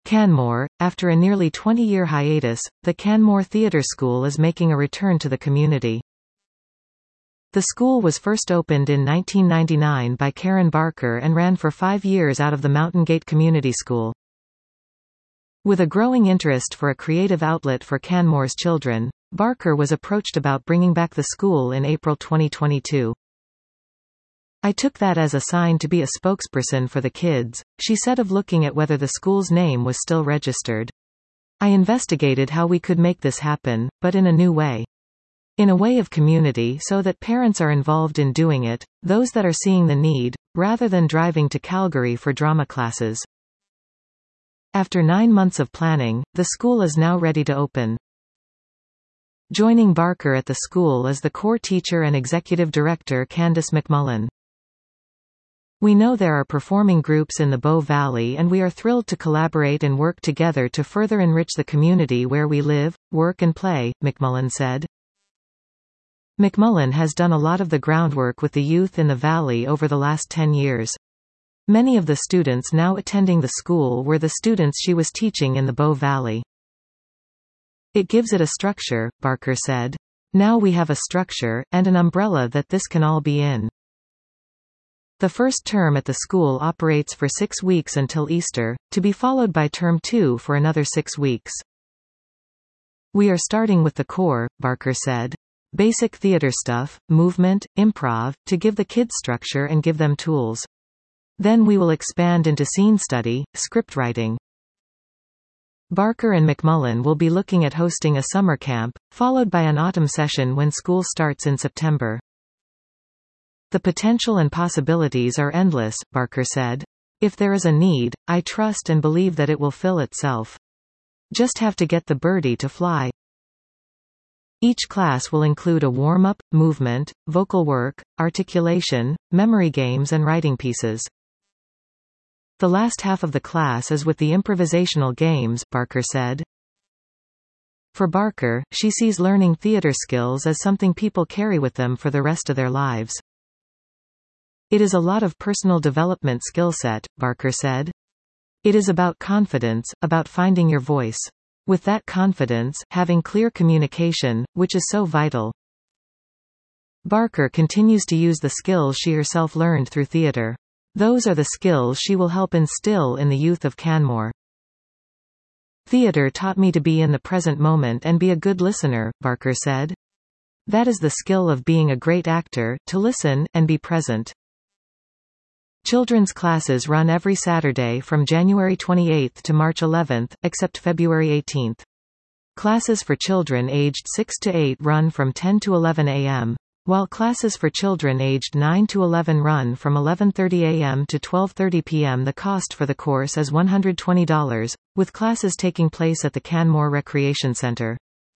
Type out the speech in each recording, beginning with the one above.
Canmore. After a nearly 20-year hiatus, the Canmore Theatre School is making a return to the community. The school was first opened in 1999 by Karen Barker and ran for 5 years out of the Mountain Gate Community School. With a growing interest for a creative outlet for Canmore's children, Barker was approached about bringing back the school in April 2022. "I took that as a sign to be a spokesperson for the kids," she said of looking at whether the school's name was still registered. "I investigated how we could make this happen, but in a new way. In a way of community so that parents are involved in doing it, those that are seeing the need, rather than driving to Calgary for drama classes." After 9 months of planning, the school is now ready to open. Joining Barker at the school is the core teacher and executive director Candice McMullen. "We know there are performing groups in the Bow Valley and we are thrilled to collaborate and work together to further enrich the community where we live, work and play," McMullen said. McMullen has done a lot of the groundwork with the youth in the Valley over the last 10 years. Many of the students now attending the school were the students she was teaching in the Bow Valley. "It gives it a structure," Barker said. "Now we have a structure, and an umbrella that this can all be in." The first term at the school operates for 6 weeks until Easter, to be followed by term 2 for another 6 weeks. "We are starting with the core," Barker said. "Basic theater stuff, movement, improv, to give the kids structure and give them tools. Then we will expand into scene study, script writing." Barker and McMullen will be looking at hosting a summer camp, followed by an autumn session when school starts in September. "The potential and possibilities are endless," Barker said. "If there is a need, I trust and believe that it will fill itself. Just have to get the birdie to fly." Each class will include a warm-up, movement, vocal work, articulation, memory games and writing pieces. "The last half of the class is with the improvisational games," Barker said. For Barker, she sees learning theater skills as something people carry with them for the rest of their lives. "It is a lot of personal development skill set," Barker said. "It is about confidence, about finding your voice. With that confidence, having clear communication, which is so vital." Barker continues to use the skills she herself learned through theater. Those are the skills she will help instill in the youth of Canmore. "Theater taught me to be in the present moment and be a good listener," Barker said. "That is the skill of being a great actor, to listen, and be present." Children's classes run every Saturday from January 28 to March 11, except February 18. Classes for children aged 6 to 8 run from 10 to 11 a.m., while classes for children aged 9 to 11 run from 11:30 a.m. to 12:30 p.m. The cost for the course is $120, with classes taking place at the Canmore Recreation Center.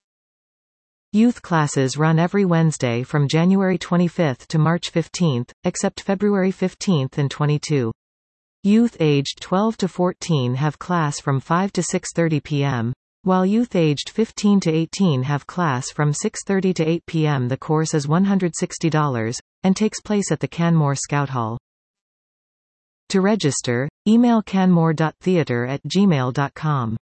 Youth classes run every Wednesday from January 25 to March 15, except February 15 and 22. Youth aged 12 to 14 have class from 5 to 6:30 p.m., while youth aged 15 to 18 have class from 6:30 to 8 p.m. The course is $160, and takes place at the Canmore Scout Hall. To register, email canmore.theater@gmail.com.